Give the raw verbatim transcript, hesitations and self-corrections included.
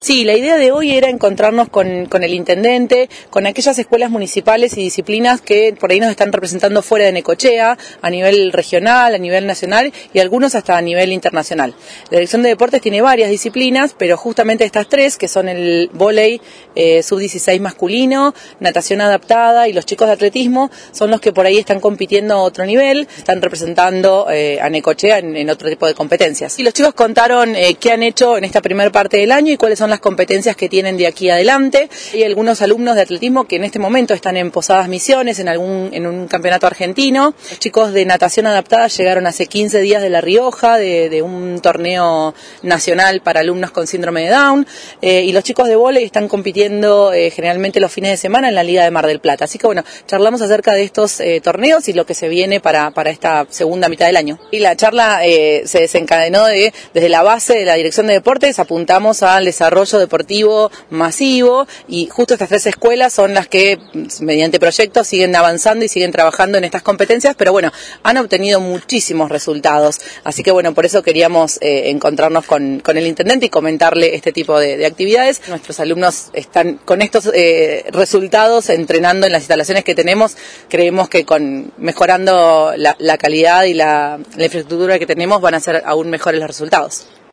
Sí, la idea de hoy era encontrarnos con, con el intendente, con aquellas escuelas municipales y disciplinas que por ahí nos están representando fuera de Necochea, a nivel regional, a nivel nacional y algunos hasta a nivel internacional. La Dirección de Deportes tiene varias disciplinas, pero justamente estas tres, que son el vóley eh, sub dieciséis masculino, natación adaptada y los chicos de atletismo, son los que por ahí están compitiendo a otro nivel, están representando eh, a Necochea en, en otro tipo de competencias. Y los chicos contaron eh, qué han hecho en esta primera parte del año y cuáles son las competencias que tienen de aquí adelante. Hay algunos alumnos de atletismo que en este momento están en Posadas Misiones, en algún en un campeonato argentino. Los chicos de natación adaptada llegaron hace quince días de La Rioja, de, de un torneo nacional para alumnos con síndrome de Down. Eh, y los chicos de vóley están compitiendo eh, generalmente los fines de semana en la Liga de Mar del Plata. Así que bueno, charlamos acerca de estos eh, torneos y lo que se viene para, para esta segunda mitad del año. Y la charla eh, se desencadenó de, desde la base de la Dirección de Deportes, apuntamos al desarrollo deportivo masivo y justo estas tres escuelas son las que mediante proyectos siguen avanzando y siguen trabajando en estas competencias, pero bueno, han obtenido muchísimos resultados, así que bueno, por eso queríamos eh, encontrarnos con, con el intendente y comentarle este tipo de, de actividades. Nuestros alumnos están con estos eh, resultados entrenando en las instalaciones que tenemos, creemos que con mejorando la, la calidad y la, la infraestructura que tenemos van a ser aún mejores los resultados.